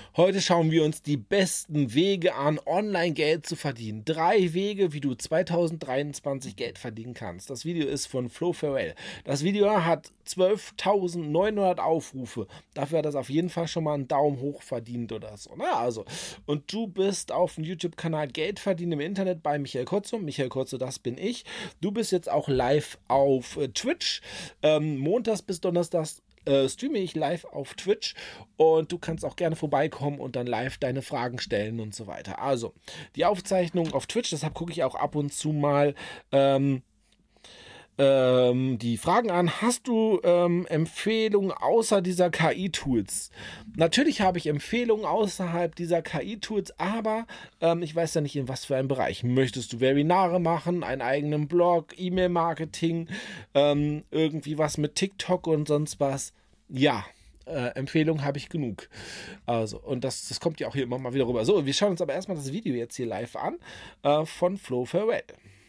Heute schauen wir uns die besten Wege an, online Geld zu verdienen. 3 Wege, wie du 2023 Geld verdienen kannst. Das Video ist von Flo Ferrell. Das Video hat 12.900 Aufrufe. Dafür hat das auf jeden Fall schon mal einen Daumen hoch verdient oder so. Na, also, und du bist auf dem YouTube-Kanal Geld verdienen im Internet bei Michael Kotzo. Michael Kotzo, das bin ich. Du bist jetzt auch live auf Twitch. Montags bis Donnerstags streame ich live auf Twitch und du kannst auch gerne vorbeikommen und dann live deine Fragen stellen und so weiter. Also, die Aufzeichnung auf Twitch, deshalb gucke ich auch ab und zu mal die Fragen an. Hast du Empfehlungen außer dieser KI-Tools? Natürlich habe ich Empfehlungen außerhalb dieser KI-Tools, aber ich weiß ja nicht, in was für einem Bereich. Möchtest du Webinare machen, einen eigenen Blog, E-Mail-Marketing, irgendwie was mit TikTok und sonst was? Ja. Empfehlungen habe ich genug. Also, und das kommt ja auch hier immer mal wieder rüber. So, wir schauen uns aber erstmal das Video jetzt hier live an von Flo Ferrell.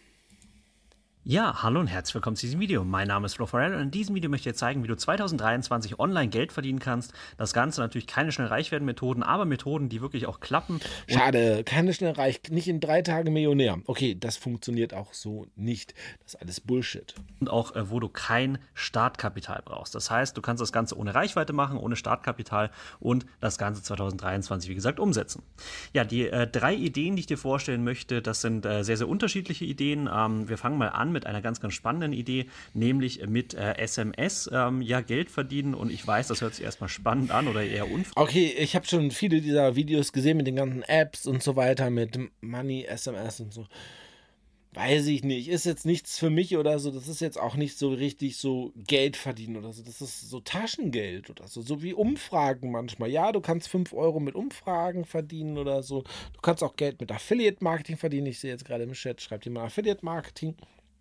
Ja, hallo und herzlich willkommen zu diesem Video. Mein Name ist Flo Ferrell und in diesem Video möchte ich dir zeigen, wie du 2023 online Geld verdienen kannst. Das Ganze natürlich keine schnell reich werden Methoden, aber Methoden, die wirklich auch klappen. Schade, keine schnell reich, nicht in 3 Tagen Millionär. Okay, das funktioniert auch so nicht. Das ist alles Bullshit. Und auch, wo du kein Startkapital brauchst. Das heißt, du kannst das Ganze ohne Reichweite machen, ohne Startkapital und das Ganze 2023, wie gesagt, umsetzen. Ja, die 3 Ideen, die ich dir vorstellen möchte, das sind sehr, sehr unterschiedliche Ideen. Wir fangen mal an mit einer ganz, ganz spannenden Idee, nämlich mit SMS Geld verdienen. Und ich weiß, das hört sich erstmal spannend an oder eher Okay, ich habe schon viele dieser Videos gesehen mit den ganzen Apps und so weiter, mit Money, SMS und so. Weiß ich nicht, ist jetzt nichts für mich oder so, das ist jetzt auch nicht so richtig so Geld verdienen oder so, das ist so Taschengeld oder so, so wie Umfragen manchmal. Ja, du kannst 5 Euro mit Umfragen verdienen oder so, du kannst auch Geld mit Affiliate-Marketing verdienen, ich sehe jetzt gerade im Chat, schreibt jemand Affiliate-Marketing.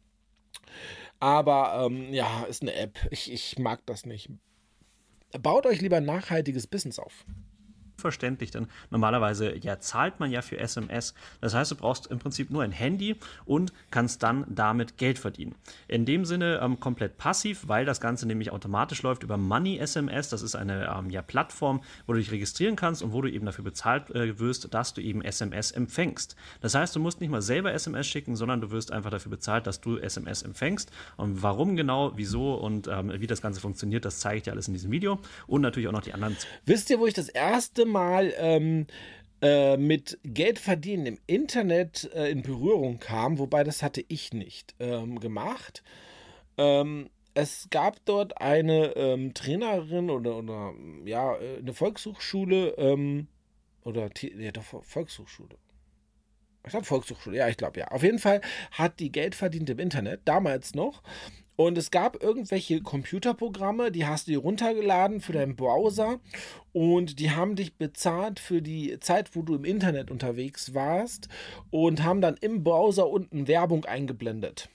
Aber ja, ist eine App, ich mag das nicht. Baut euch lieber ein nachhaltiges Business auf. Verständlich, denn normalerweise zahlt man ja für SMS. Das heißt, du brauchst im Prinzip nur ein Handy und kannst dann damit Geld verdienen. In dem Sinne komplett passiv, weil das Ganze nämlich automatisch läuft über Money SMS. Das ist eine Plattform, wo du dich registrieren kannst und wo du eben dafür bezahlt wirst, dass du eben SMS empfängst. Das heißt, du musst nicht mal selber SMS schicken, sondern du wirst einfach dafür bezahlt, dass du SMS empfängst. Und warum genau, wieso und wie das Ganze funktioniert, das zeige ich dir alles in diesem Video und natürlich auch noch die anderen. Wisst ihr, wo ich das erste Mal mit Geld verdienen im Internet in Berührung kam, wobei das hatte ich nicht gemacht. Es gab dort eine Trainerin oder eine Volkshochschule Volkshochschule. Ich glaube Volkshochschule, ja, ich glaube ja. Auf jeden Fall hat die Geld verdient im Internet, damals noch. Und es gab irgendwelche Computerprogramme, die hast du dir runtergeladen für deinen Browser und die haben dich bezahlt für die Zeit, wo du im Internet unterwegs warst und haben dann im Browser unten Werbung eingeblendet.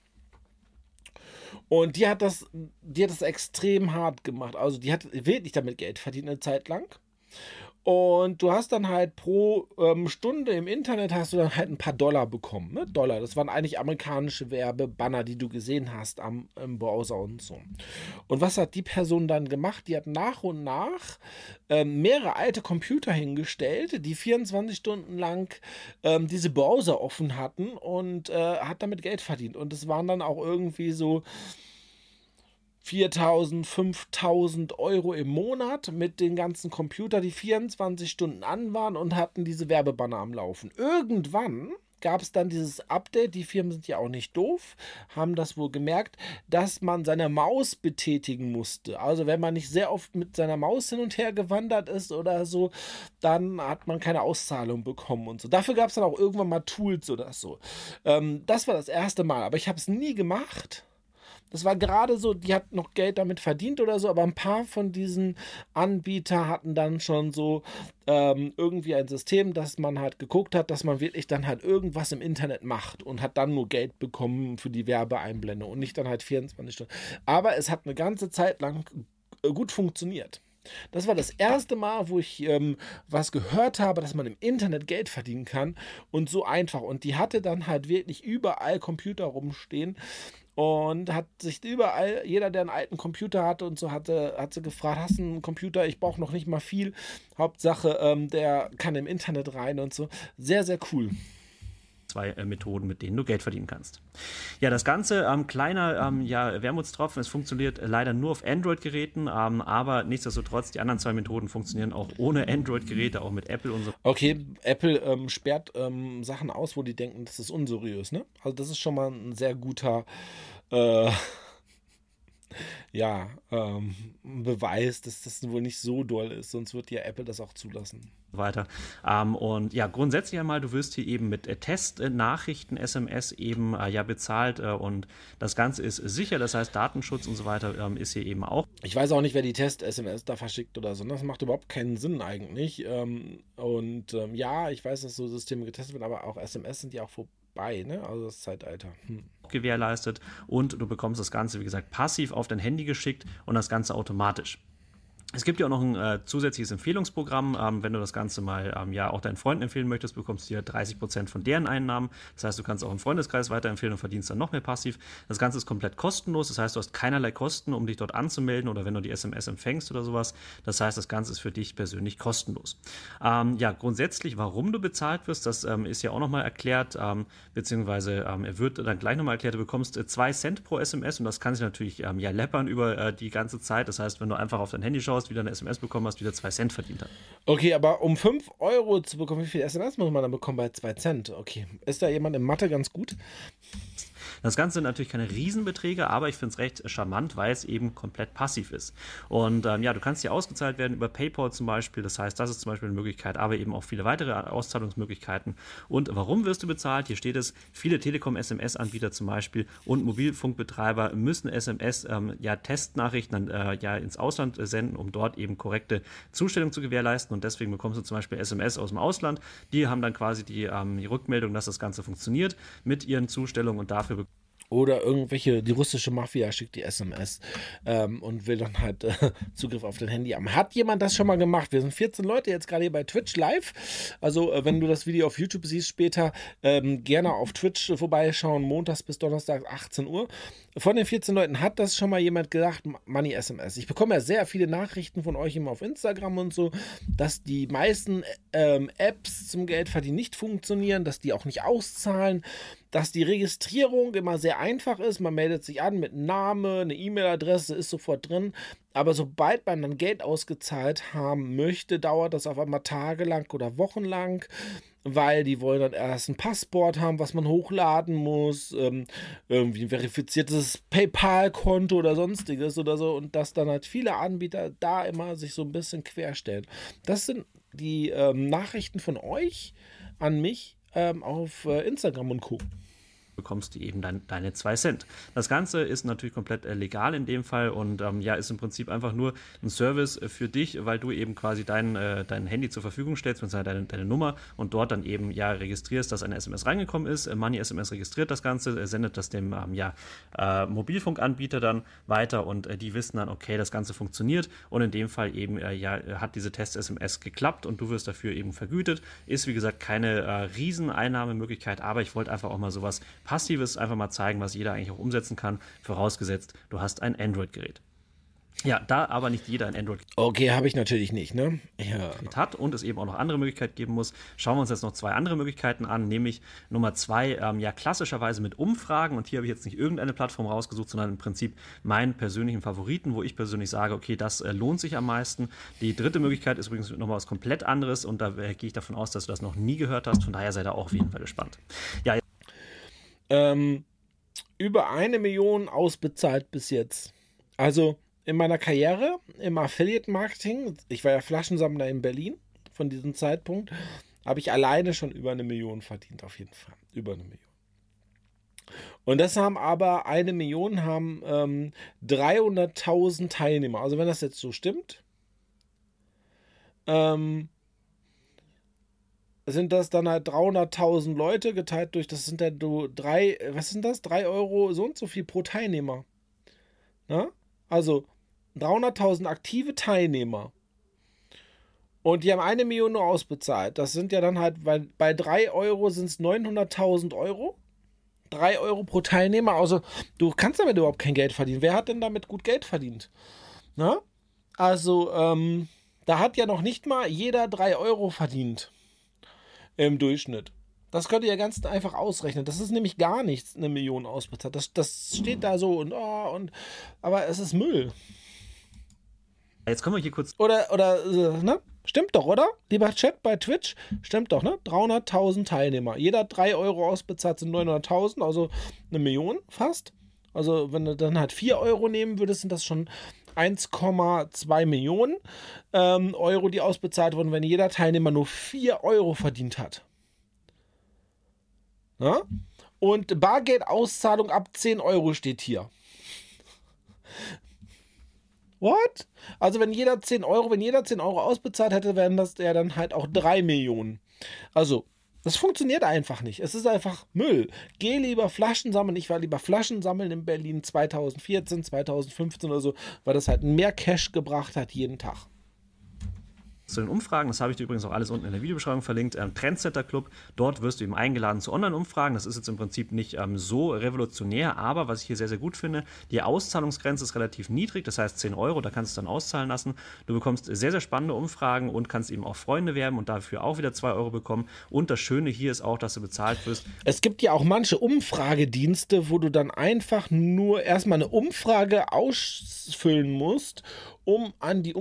Und die hat das extrem hart gemacht. Also die hat wirklich damit Geld verdient eine Zeit lang. Und du hast dann halt pro Stunde im Internet hast du dann halt ein paar Dollar bekommen. Ne? Dollar, das waren eigentlich amerikanische Werbebanner, die du gesehen hast im Browser und so. Und was hat die Person dann gemacht? Die hat nach und nach mehrere alte Computer hingestellt, die 24 Stunden lang diese Browser offen hatten und hat damit Geld verdient. Und es waren dann auch irgendwie so 4.000, 5.000 Euro im Monat mit den ganzen Computern, die 24 Stunden an waren und hatten diese Werbebanner am Laufen. Irgendwann gab es dann dieses Update, die Firmen sind ja auch nicht doof, haben das wohl gemerkt, dass man seine Maus betätigen musste. Also wenn man nicht sehr oft mit seiner Maus hin und her gewandert ist oder so, dann hat man keine Auszahlung bekommen und so. Dafür gab es dann auch irgendwann mal Tools oder so. Das war das erste Mal, aber ich habe es nie gemacht. Das war gerade so, die hat noch Geld damit verdient oder so, aber ein paar von diesen Anbietern hatten dann schon so irgendwie ein System, dass man halt geguckt hat, dass man wirklich dann halt irgendwas im Internet macht und hat dann nur Geld bekommen für die Werbeeinblendung und nicht dann halt 24 Stunden. Aber es hat eine ganze Zeit lang gut funktioniert. Das war das erste Mal, wo ich was gehört habe, dass man im Internet Geld verdienen kann und so einfach. Und die hatte dann halt wirklich überall Computer rumstehen. und hat sich überall, jeder, der einen alten Computer hatte und so hat sie gefragt, hast du einen Computer? Ich brauche noch nicht mal viel. Hauptsache, der kann im Internet rein und so. Sehr, sehr cool. Zwei Methoden, mit denen du Geld verdienen kannst. Ja, das Ganze, kleiner Wermutstropfen, es funktioniert leider nur auf Android-Geräten, aber nichtsdestotrotz, die anderen zwei Methoden funktionieren auch ohne Android-Geräte, auch mit Apple und so. Okay, Apple sperrt Sachen aus, wo die denken, das ist unseriös, ne? Also das ist schon mal ein sehr guter Beweis, dass das wohl nicht so doll ist, sonst wird ja Apple das auch zulassen. Weiter. Und ja, grundsätzlich einmal, du wirst hier eben mit Testnachrichten, SMS eben bezahlt und das Ganze ist sicher, das heißt Datenschutz und so weiter ist hier eben auch. Ich weiß auch nicht, wer die Test-SMS da verschickt oder so. Das macht überhaupt keinen Sinn eigentlich. Ja, ich weiß, dass so Systeme getestet werden, aber auch SMS sind ja auch vorbei, ne? Also das Zeitalter. Gewährleistet und du bekommst das Ganze, wie gesagt, passiv auf dein Handy geschickt und das Ganze automatisch. Es gibt ja auch noch ein zusätzliches Empfehlungsprogramm. Wenn du das Ganze mal auch deinen Freunden empfehlen möchtest, bekommst du ja 30% von deren Einnahmen. Das heißt, du kannst auch im Freundeskreis weiterempfehlen und verdienst dann noch mehr passiv. Das Ganze ist komplett kostenlos. Das heißt, du hast keinerlei Kosten, um dich dort anzumelden oder wenn du die SMS empfängst oder sowas. Das heißt, das Ganze ist für dich persönlich kostenlos. Grundsätzlich, warum du bezahlt wirst, das ist ja auch nochmal erklärt, beziehungsweise wird dann gleich nochmal erklärt. Du bekommst 2 Cent pro SMS und das kann sich natürlich läppern über die ganze Zeit. Das heißt, wenn du einfach auf dein Handy schaust, wieder eine SMS bekommen hast, wieder 2 Cent verdient hat. Okay, aber um 5 Euro zu bekommen, wie viel SMS muss man dann bekommen bei 2 Cent? Okay, ist da jemand in Mathe ganz gut? Das Ganze sind natürlich keine Riesenbeträge, aber ich finde es recht charmant, weil es eben komplett passiv ist. Und du kannst hier ausgezahlt werden über PayPal zum Beispiel. Das heißt, das ist zum Beispiel eine Möglichkeit, aber eben auch viele weitere Auszahlungsmöglichkeiten. Und warum wirst du bezahlt? Hier steht es, viele Telekom-SMS-Anbieter zum Beispiel und Mobilfunkbetreiber müssen SMS-Testnachrichten ins Ausland senden, um dort eben korrekte Zustellung zu gewährleisten. Und deswegen bekommst du zum Beispiel SMS aus dem Ausland. Die haben dann quasi die Rückmeldung, dass das Ganze funktioniert mit ihren Zustellungen und dafür oder die russische Mafia schickt die SMS und will dann halt Zugriff auf dein Handy haben. Hat jemand das schon mal gemacht? Wir sind 14 Leute jetzt gerade hier bei Twitch live. Also wenn du das Video auf YouTube siehst später, gerne auf Twitch vorbeischauen, montags bis donnerstag 18 Uhr. Von den 14 Leuten hat das schon mal jemand gesagt, Money SMS. Ich bekomme ja sehr viele Nachrichten von euch immer auf Instagram und so, dass die meisten Apps zum Geldverdienen nicht funktionieren, dass die auch nicht auszahlen, dass die Registrierung immer sehr einfach ist. Man meldet sich an mit Name, eine E-Mail-Adresse ist sofort drin. Aber sobald man dann Geld ausgezahlt haben möchte, dauert das auf einmal tagelang oder wochenlang, weil die wollen dann erst ein Passport haben, was man hochladen muss, irgendwie ein verifiziertes PayPal-Konto oder sonstiges oder so. Und dass dann halt viele Anbieter da immer sich so ein bisschen querstellen. Das sind die Nachrichten von euch an mich auf Instagram und Co. bekommst du eben deine 2 Cent. Das Ganze ist natürlich komplett legal in dem Fall und ist im Prinzip einfach nur ein Service für dich, weil du eben quasi dein Handy zur Verfügung stellst, beziehungsweise deine Nummer und dort dann eben registrierst, dass eine SMS reingekommen ist. Money SMS registriert das Ganze, sendet das dem Mobilfunkanbieter dann weiter und die wissen dann, okay, das Ganze funktioniert und in dem Fall eben hat diese Test-SMS geklappt und du wirst dafür eben vergütet. Ist wie gesagt keine Rieseneinnahmemöglichkeit, aber ich wollte einfach auch mal sowas Passives einfach mal zeigen, was jeder eigentlich auch umsetzen kann, vorausgesetzt, du hast ein Android-Gerät. Ja, da aber nicht jeder ein Android Okay, habe ich natürlich nicht, ne? Ja. hat und es eben auch noch andere Möglichkeiten geben muss, schauen wir uns jetzt noch 2 andere Möglichkeiten an, nämlich Nummer 2, klassischerweise mit Umfragen und hier habe ich jetzt nicht irgendeine Plattform rausgesucht, sondern im Prinzip meinen persönlichen Favoriten, wo ich persönlich sage, okay, das lohnt sich am meisten. Die dritte Möglichkeit ist übrigens nochmal was komplett anderes und da gehe ich davon aus, dass du das noch nie gehört hast, von daher sei da auch auf jeden Fall gespannt. Ja, über 1 Million ausbezahlt bis jetzt. Also in meiner Karriere im Affiliate-Marketing, ich war ja Flaschensammler in Berlin, von diesem Zeitpunkt, habe ich alleine schon über 1 Million verdient, auf jeden Fall. Über 1 Million. Und das haben aber 1 Million haben 300.000 Teilnehmer. Also wenn das jetzt so stimmt, sind das dann halt 300.000 Leute geteilt durch, das sind ja was sind das? 3 Euro so und so viel pro Teilnehmer. Na? Also 300.000 aktive Teilnehmer. Und die haben 1 Million nur ausbezahlt. Das sind ja dann halt, weil bei 3 Euro sind es 900.000 Euro. 3 Euro pro Teilnehmer. Also du kannst damit überhaupt kein Geld verdienen. Wer hat denn damit gut Geld verdient? Na? Also da hat ja noch nicht mal jeder 3 Euro verdient im Durchschnitt. Das könnt ihr ja ganz einfach ausrechnen. Das ist nämlich gar nichts, 1 Million ausbezahlt. Das steht da so aber es ist Müll. Jetzt kommen wir hier kurz. Ne? Stimmt doch, oder? Lieber Chat bei Twitch, stimmt doch, ne? 300.000 Teilnehmer. Jeder 3 Euro ausbezahlt, sind 900.000, also 1 Million fast. Also wenn du dann halt 4 Euro nehmen würdest, sind das schon 1,2 Millionen Euro, die ausbezahlt wurden, wenn jeder Teilnehmer nur 4 Euro verdient hat. Ja? Und Bargeldauszahlung ab 10 Euro steht hier. What? Also wenn jeder 10 Euro ausbezahlt hätte, wären das ja dann halt auch 3 Millionen. Also, das funktioniert einfach nicht. Es ist einfach Müll. Geh lieber Flaschen sammeln. Ich war lieber Flaschen sammeln in Berlin 2014, 2015 oder so, weil das halt mehr Cash gebracht hat jeden Tag. Zu den Umfragen, das habe ich dir übrigens auch alles unten in der Videobeschreibung verlinkt, Trendsetter Club, dort wirst du eben eingeladen zu Online-Umfragen, das ist jetzt im Prinzip nicht so revolutionär, aber was ich hier sehr, sehr gut finde, die Auszahlungsgrenze ist relativ niedrig, das heißt 10 Euro, da kannst du dann auszahlen lassen, du bekommst sehr, sehr spannende Umfragen und kannst eben auch Freunde werben und dafür auch wieder 2 Euro bekommen und das Schöne hier ist auch, dass du bezahlt wirst. Es gibt ja auch manche Umfragedienste, wo du dann einfach nur erstmal eine Umfrage ausfüllen musst, um an der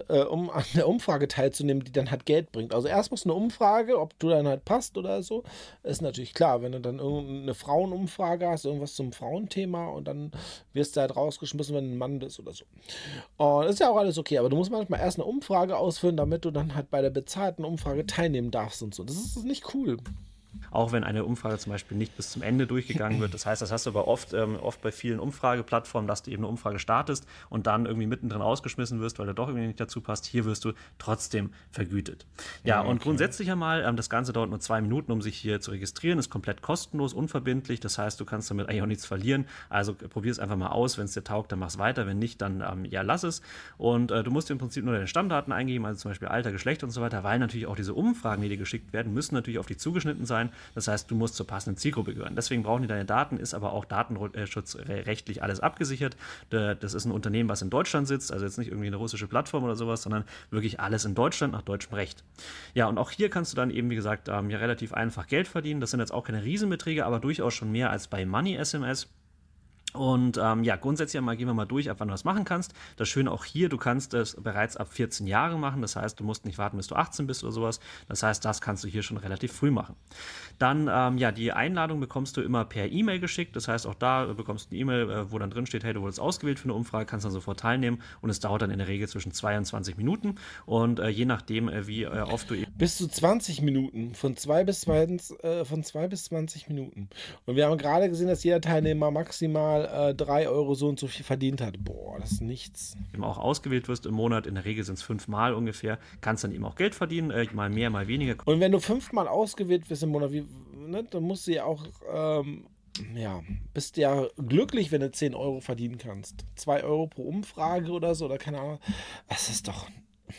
Umfrage teilzunehmen, die dann halt Geld bringt. Also erst musst du eine Umfrage, ob du dann halt passt oder so, ist natürlich klar, wenn du dann irgendeine Frauenumfrage hast, irgendwas zum Frauenthema und dann wirst du halt rausgeschmissen, wenn du ein Mann bist oder so. Und ist ja auch alles okay, aber du musst manchmal erst eine Umfrage ausfüllen, damit du dann halt bei der bezahlten Umfrage teilnehmen darfst und so. Das ist nicht cool. Auch wenn eine Umfrage zum Beispiel nicht bis zum Ende durchgegangen wird. Das heißt, das hast du aber oft bei vielen Umfrageplattformen, dass du eben eine Umfrage startest und dann irgendwie mittendrin rausgeschmissen wirst, weil du doch irgendwie nicht dazu passt. Hier wirst du trotzdem vergütet. Ja, okay. Und grundsätzlich einmal, das Ganze dauert nur 2 Minuten, um sich hier zu registrieren, ist komplett kostenlos, unverbindlich. Das heißt, du kannst damit eigentlich auch nichts verlieren. Also probier es einfach mal aus. Wenn es dir taugt, dann mach es weiter. Wenn nicht, dann ja, lass es. Und du musst im Prinzip nur deine Stammdaten eingeben, also zum Beispiel Alter, Geschlecht und so weiter, weil natürlich auch diese Umfragen, die dir geschickt werden, müssen natürlich auf dich zugeschnitten sein. Das heißt, du musst zur passenden Zielgruppe gehören. Deswegen brauchen die deine Daten, ist aber auch datenschutzrechtlich alles abgesichert. Das ist ein Unternehmen, was in Deutschland sitzt, also jetzt nicht irgendwie eine russische Plattform oder sowas, sondern wirklich alles in Deutschland nach deutschem Recht. Ja, und auch hier kannst du dann eben, wie gesagt, ja relativ einfach Geld verdienen. Das sind jetzt auch keine Riesenbeträge, aber durchaus schon mehr als bei Money SMS. Und ja, grundsätzlich einmal gehen wir mal durch, ab wann du das machen kannst. Das Schöne auch hier, du kannst es bereits ab 14 Jahren machen. Das heißt, du musst nicht warten, bis du 18 bist oder sowas. Das heißt, das kannst du hier schon relativ früh machen. Dann, ja, die Einladung bekommst du immer per E-Mail geschickt. Das heißt, auch da bekommst du eine E-Mail, wo dann drin steht, hey, du wurdest ausgewählt für eine Umfrage, kannst dann sofort teilnehmen. Und es dauert dann in der Regel zwischen 22 Minuten. Und je nachdem, wie oft du eben... Bis zu 20 Minuten. Von 2 bis 20 Minuten. Und wir haben gerade gesehen, dass jeder Teilnehmer maximal 3 Euro so und so viel verdient hat. Boah, das ist nichts. Eben auch ausgewählt wirst im Monat, in der Regel sind es 5 Mal ungefähr, kannst dann eben auch Geld verdienen, mal mehr, mal weniger. Und wenn du 5 Mal ausgewählt wirst im Monat, dann musst du ja auch, bist ja glücklich, wenn du 10 Euro verdienen kannst. 2 Euro pro Umfrage oder so, oder keine Ahnung. Das ist doch...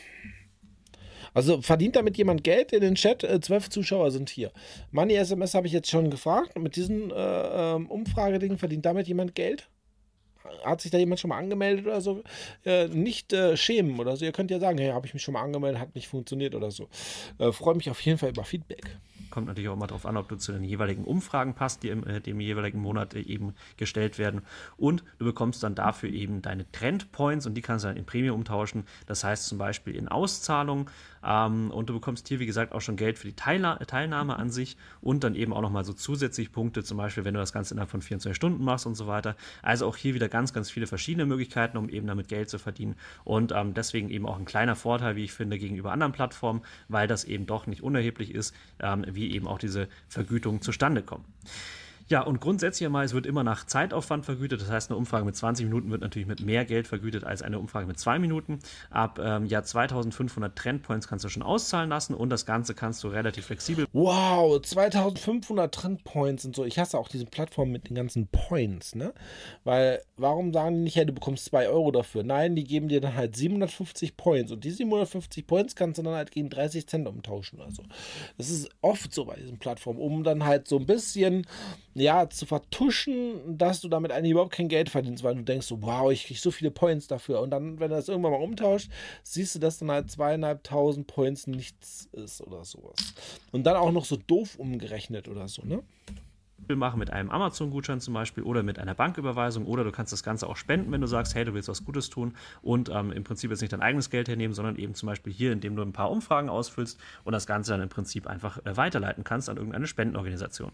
Also verdient damit jemand Geld in den Chat? 12 Zuschauer sind hier. Money SMS habe ich jetzt schon gefragt. Mit diesen Umfragedingen verdient damit jemand Geld? Hat sich da jemand schon mal angemeldet oder so? Nicht schämen oder so. Ihr könnt ja sagen, hey, habe ich mich schon mal angemeldet, hat nicht funktioniert oder so. Freue mich auf jeden Fall über Feedback. Kommt natürlich auch immer darauf an, ob du zu den jeweiligen Umfragen passt, die dem jeweiligen Monat eben gestellt werden. Und du bekommst dann dafür eben deine Trendpoints und die kannst du dann in Premium umtauschen. Das heißt zum Beispiel in Auszahlung. Und du bekommst hier, wie gesagt, auch schon Geld für die Teilnahme an sich und dann eben auch nochmal so zusätzlich Punkte, zum Beispiel, wenn du das Ganze innerhalb von 24 Stunden machst und so weiter. Also auch hier wieder ganz, ganz viele verschiedene Möglichkeiten, um eben damit Geld zu verdienen. Und deswegen eben auch ein kleiner Vorteil, wie ich finde, gegenüber anderen Plattformen, weil das eben doch nicht unerheblich ist, wie eben auch diese Vergütungen zustande kommen. Ja, und grundsätzlich einmal, es wird immer nach Zeitaufwand vergütet. Das heißt, eine Umfrage mit 20 Minuten wird natürlich mit mehr Geld vergütet als eine Umfrage mit 2 Minuten. Ab 2500 Trendpoints kannst du schon auszahlen lassen und das Ganze kannst du relativ flexibel. Wow, 2500 Trendpoints und so. Ich hasse auch diese Plattform mit den ganzen Points, ne? Weil, warum sagen die nicht, ja, du bekommst 2 Euro dafür? Nein, die geben dir dann halt 750 Points und die 750 Points kannst du dann halt gegen 30 Cent umtauschen oder so. Das ist oft so bei diesen Plattformen, um dann halt so ein bisschen... ja, zu vertuschen, dass du damit eigentlich überhaupt kein Geld verdienst, weil du denkst so, wow, ich kriege so viele Points dafür. Und dann, wenn du das irgendwann mal umtauscht, siehst du, dass dann halt 2.500 Points nichts ist oder sowas. Und dann auch noch so doof umgerechnet oder so, ne? Machen mit einem Amazon-Gutschein zum Beispiel oder mit einer Banküberweisung, oder du kannst das Ganze auch spenden, wenn du sagst, hey, du willst was Gutes tun und im Prinzip jetzt nicht dein eigenes Geld hernehmen, sondern eben zum Beispiel hier, indem du ein paar Umfragen ausfüllst und das Ganze dann im Prinzip einfach weiterleiten kannst an irgendeine Spendenorganisation.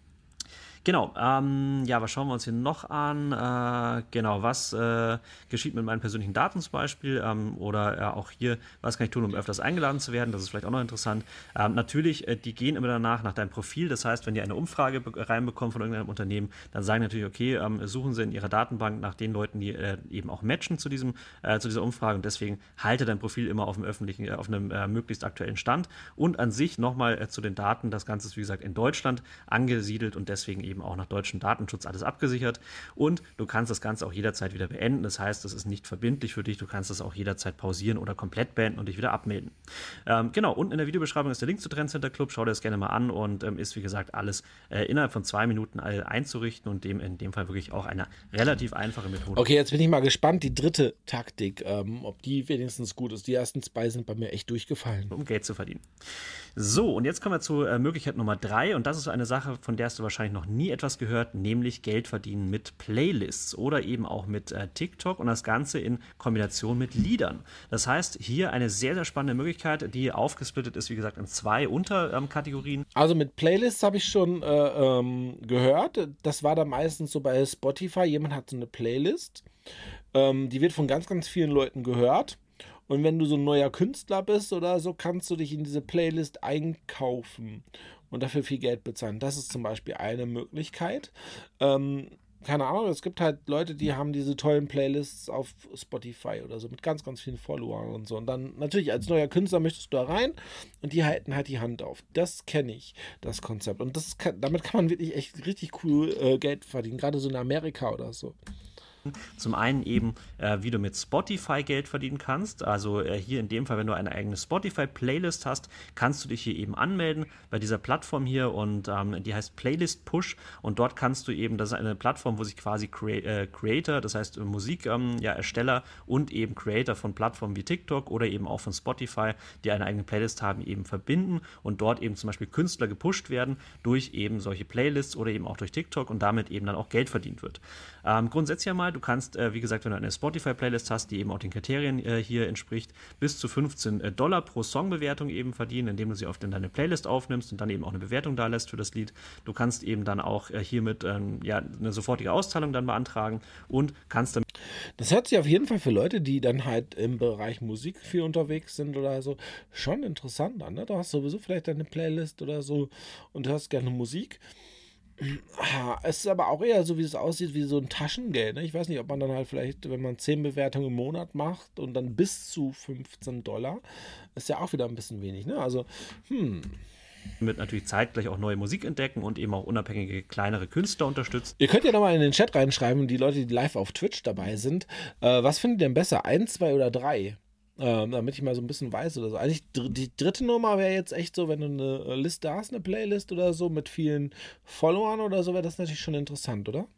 Genau, ja, was schauen wir uns hier noch an? Genau, was geschieht mit meinen persönlichen Daten zum Beispiel? Oder auch hier, was kann ich tun, um öfters eingeladen zu werden? Das ist vielleicht auch noch interessant. Natürlich, die gehen immer danach nach deinem Profil. Das heißt, wenn ihr eine Umfrage reinbekommt von irgendeinem Unternehmen, dann sagen natürlich, okay, suchen sie in ihrer Datenbank nach den Leuten, die eben auch matchen zu dieser Umfrage. Und deswegen halte dein Profil immer auf einem möglichst aktuellen Stand. Und an sich nochmal zu den Daten. Das Ganze ist, wie gesagt, in Deutschland angesiedelt und deswegen eben auch nach deutschem Datenschutz alles abgesichert, und du kannst das Ganze auch jederzeit wieder beenden. Das heißt, es ist nicht verbindlich für dich, du kannst das auch jederzeit pausieren oder komplett beenden und dich wieder abmelden. Genau, unten in der Videobeschreibung ist der Link zu Trend Center Club, schau dir das gerne mal an, und ist, wie gesagt, alles innerhalb von 2 Minuten einzurichten und in dem Fall wirklich auch eine relativ einfache Methode. Okay, jetzt bin ich mal gespannt, die dritte Taktik, ob die wenigstens gut ist. Die ersten 2 sind bei mir echt durchgefallen. Um Geld zu verdienen. So, und jetzt kommen wir zur Möglichkeit Nummer 3, und das ist eine Sache, von der hast du wahrscheinlich noch nie etwas gehört, nämlich Geld verdienen mit Playlists oder eben auch mit TikTok, und das Ganze in Kombination mit Liedern. Das heißt, hier eine sehr, sehr spannende Möglichkeit, die aufgesplittet ist, wie gesagt, in 2 Unterkategorien. Also mit Playlists habe ich schon gehört. Das war dann meistens so bei Spotify. Jemand hat so eine Playlist. Die wird von ganz, ganz vielen Leuten gehört. Und wenn du so ein neuer Künstler bist oder so, kannst du dich in diese Playlist einkaufen und dafür viel Geld bezahlen. Das ist zum Beispiel eine Möglichkeit. Keine Ahnung, es gibt halt Leute, die haben diese tollen Playlists auf Spotify oder so mit ganz, ganz vielen Followern und so. Und dann natürlich als neuer Künstler möchtest du da rein und die halten halt die Hand auf. Das kenne ich, das Konzept. Und damit kann man wirklich echt richtig cool Geld verdienen, gerade so in Amerika oder so. Zum einen eben, wie du mit Spotify Geld verdienen kannst. Also hier in dem Fall, wenn du eine eigene Spotify-Playlist hast, kannst du dich hier eben anmelden bei dieser Plattform hier, und die heißt Playlist Push, und dort kannst du eben, das ist eine Plattform, wo sich quasi Creator, das heißt Ersteller und eben Creator von Plattformen wie TikTok oder eben auch von Spotify, die eine eigene Playlist haben, eben verbinden und dort eben zum Beispiel Künstler gepusht werden durch eben solche Playlists oder eben auch durch TikTok und damit eben dann auch Geld verdient wird. Grundsätzlich einmal, du kannst, wie gesagt, wenn du eine Spotify-Playlist hast, die eben auch den Kriterien hier entspricht, bis zu $15 pro Songbewertung eben verdienen, indem du sie oft in deine Playlist aufnimmst und dann eben auch eine Bewertung da lässt für das Lied. Du kannst eben dann auch hiermit eine sofortige Auszahlung dann beantragen und kannst dann. Das hört sich auf jeden Fall für Leute, die dann halt im Bereich Musik viel unterwegs sind oder so, schon interessant an. Ne? Du hast sowieso vielleicht deine Playlist oder so und hörst gerne Musik. Es ist aber auch eher so, wie es aussieht, wie so ein Taschengeld. Ne? Ich weiß nicht, ob man dann halt vielleicht, wenn man 10 Bewertungen im Monat macht und dann bis zu $15, ist ja auch wieder ein bisschen wenig. Ne? Also, mit natürlich zeitgleich auch neue Musik entdecken und eben auch unabhängige kleinere Künstler unterstützen. Ihr könnt ja nochmal in den Chat reinschreiben, die Leute, die live auf Twitch dabei sind, was findet ihr denn besser? 1, 2 oder 3? Damit ich mal so ein bisschen weiß oder so. Eigentlich die dritte Nummer wäre jetzt echt so, wenn du eine Liste hast, eine Playlist oder so mit vielen Followern oder so, wäre das natürlich schon interessant, oder?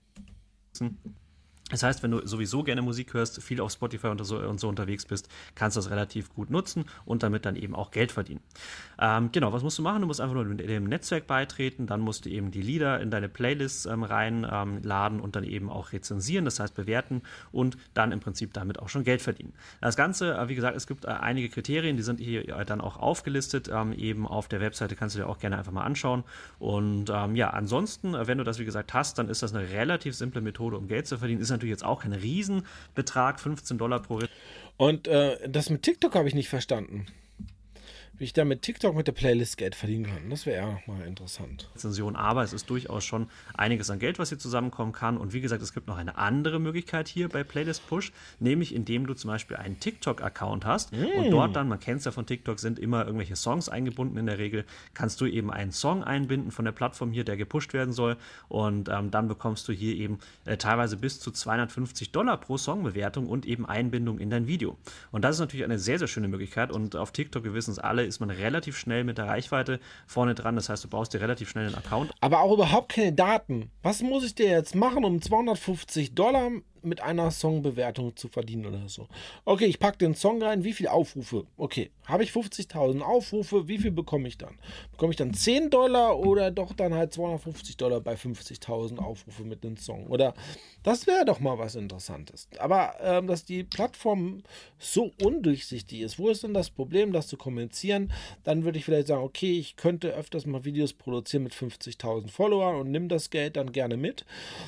Das heißt, wenn du sowieso gerne Musik hörst, viel auf Spotify und so unterwegs bist, kannst du das relativ gut nutzen und damit dann eben auch Geld verdienen. Genau, was musst du machen? Du musst einfach nur dem Netzwerk beitreten, dann musst du eben die Lieder in deine Playlists reinladen und dann eben auch rezensieren, das heißt bewerten und dann im Prinzip damit auch schon Geld verdienen. Das Ganze, wie gesagt, es gibt einige Kriterien, die sind hier dann auch aufgelistet, eben auf der Webseite, kannst du dir auch gerne einfach mal anschauen. Und ansonsten, wenn du das wie gesagt hast, dann ist das eine relativ simple Methode, um Geld zu verdienen. Ist natürlich jetzt auch kein Riesenbetrag, $15 pro Ritt. Und das mit TikTok habe ich nicht verstanden. Wie ich da mit TikTok mit der Playlist Geld verdienen kann. Das wäre ja nochmal interessant. Rezension, aber es ist durchaus schon einiges an Geld, was hier zusammenkommen kann. Und wie gesagt, es gibt noch eine andere Möglichkeit hier bei Playlist Push, nämlich indem du zum Beispiel einen TikTok-Account hast und dort dann, man kennt es ja von TikTok, sind immer irgendwelche Songs eingebunden in der Regel, kannst du eben einen Song einbinden von der Plattform hier, der gepusht werden soll, und dann bekommst du hier eben teilweise bis zu $250 pro Songbewertung und eben Einbindung in dein Video. Und das ist natürlich eine sehr, sehr schöne Möglichkeit, und auf TikTok, wir wissen es alle, ist man relativ schnell mit der Reichweite vorne dran. Das heißt, du baust dir relativ schnell einen Account. Aber auch überhaupt keine Daten. Was muss ich dir jetzt machen, um $250 mit einer Songbewertung zu verdienen oder so? Okay, ich packe den Song rein, wie viele Aufrufe? Okay, habe ich 50.000 Aufrufe, wie viel bekomme ich dann? Bekomme ich dann $10 oder doch dann halt $250 bei 50.000 Aufrufe mit dem Song? Oder das wäre doch mal was Interessantes. Aber dass die Plattform so undurchsichtig ist, wo ist denn das Problem, das zu kommunizieren? Dann würde ich vielleicht sagen, okay, ich könnte öfters mal Videos produzieren mit 50.000 Followern und nimm das Geld dann gerne mit.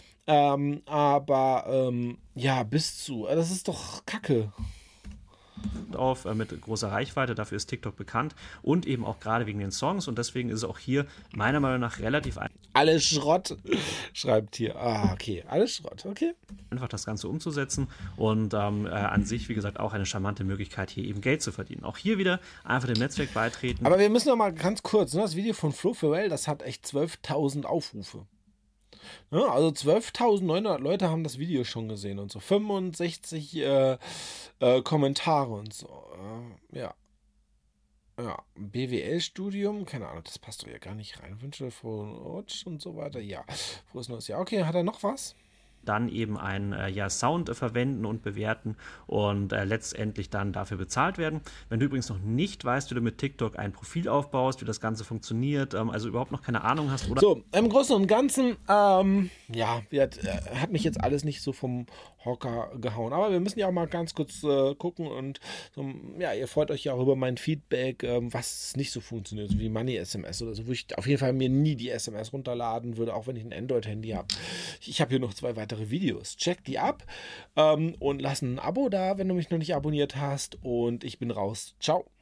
Ja, das ist doch Kacke. Auf mit großer Reichweite, dafür ist TikTok bekannt und eben auch gerade wegen den Songs und deswegen ist es auch hier meiner Meinung nach relativ alles Schrott, schreibt hier. Okay, alles Schrott, okay. Einfach das Ganze umzusetzen und an sich, wie gesagt, auch eine charmante Möglichkeit, hier eben Geld zu verdienen. Auch hier wieder einfach dem Netzwerk beitreten. Aber wir müssen noch mal ganz kurz, das Video von Flo Ferrell, das hat echt 12.000 Aufrufe. Ja, also 12.900 Leute haben das Video schon gesehen und so. 65 Kommentare und so. Ja. BWL-Studium, keine Ahnung, das passt doch ja gar nicht rein. Wünsche von Rutsch und so weiter. Ja, frohes neues Jahr. Okay, hat er noch was? Dann eben einen Sound verwenden und bewerten und letztendlich dann dafür bezahlt werden. Wenn du übrigens noch nicht weißt, wie du mit TikTok ein Profil aufbaust, wie das Ganze funktioniert, also überhaupt noch keine Ahnung hast, oder? So, im Großen und Ganzen, hat mich jetzt alles nicht so vom Hocker gehauen. Aber wir müssen ja auch mal ganz kurz gucken und ihr freut euch ja auch über mein Feedback, was nicht so funktioniert, wie Money SMS oder so, wo ich auf jeden Fall mir nie die SMS runterladen würde, auch wenn ich ein Android-Handy habe. Ich habe hier noch 2 weitere Videos. Check die ab und lass ein Abo da, wenn du mich noch nicht abonniert hast. Und ich bin raus. Ciao.